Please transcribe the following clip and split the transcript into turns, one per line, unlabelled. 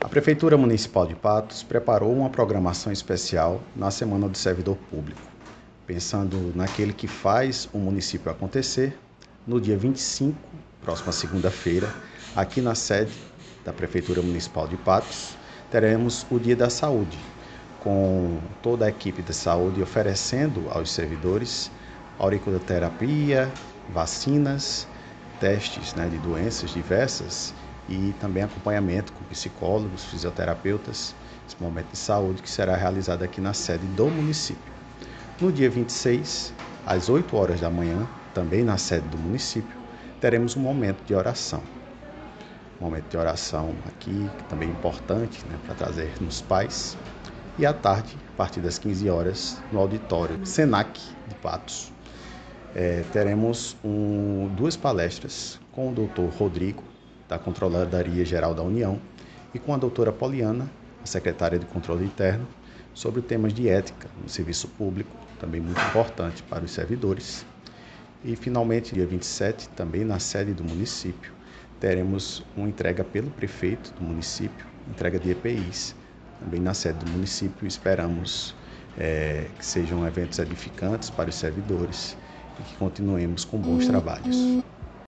Prefeitura Municipal de Patos preparou uma programação especial na Semana do Servidor Público, pensando naquele que faz o município acontecer. No dia 25, próxima segunda-feira, aqui na sede da Prefeitura Municipal de Patos, teremos o Dia da Saúde, com toda a equipe de saúde oferecendo aos servidores auriculoterapia, vacinas, testes de doenças diversas e também acompanhamento com psicólogos, fisioterapeutas, esse momento de saúde que será realizado aqui na sede do município. No dia 26, às 8 horas da manhã, também na sede do município, teremos um momento de oração. Um momento de oração aqui, que também é importante para trazer nos pais. E à tarde, a partir das 15 horas, no auditório Senac de Patos, teremos duas palestras com o doutor Rodrigo, da Controladoria Geral da União, e com a doutora Poliana, a secretária de Controle Interno, sobre temas de ética no serviço público, também muito importante para os servidores. E, finalmente, dia 27, também na sede do município, teremos uma entrega pelo prefeito do município, entrega de EPIs, também na sede do município. Esperamos que sejam eventos edificantes para os servidores e que continuemos com bons trabalhos.